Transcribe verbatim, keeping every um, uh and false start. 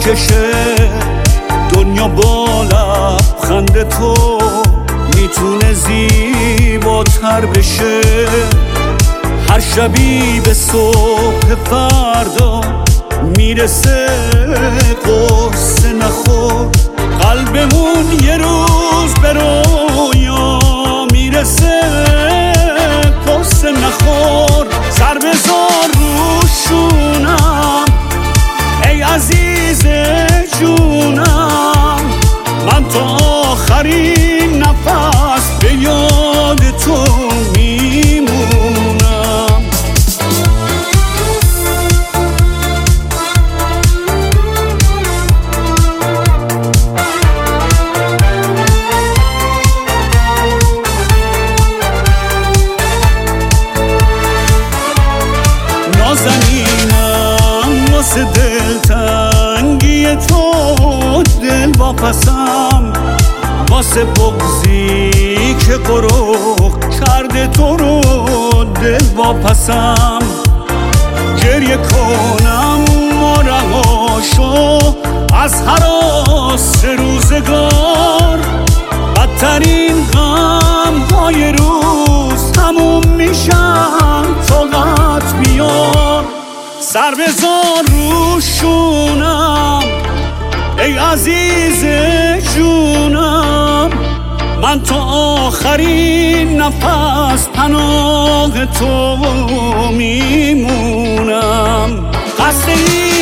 میکشه دنیا با لبخند تو میتونه زیباتر بشه. هر شبی به صبح فردا میرسه قصه نخور، قلبمون یه روز به رویا میرسه قصه نخور. سر بذار روشونم ای عزیز جونم، من تا آخرین نفس به یاد تو میمونم. نازنینم واسه دلتنگی تو دل واپسم، واسه بغضی که قروق کرده تو رو دل واپسم. گریه کنم و رهاشو از هراس روزگار، بدترین غم های روز تموم میشن طاقت بیار. سر بذار روشونم ای عزیز جونم، من تا آخرین نفس پناه تو میمونم. قصد